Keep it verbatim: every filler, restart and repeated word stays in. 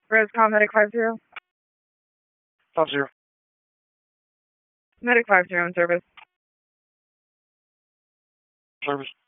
Rosecom, Medic five zero. Five zero. Medic five zero in service. Service.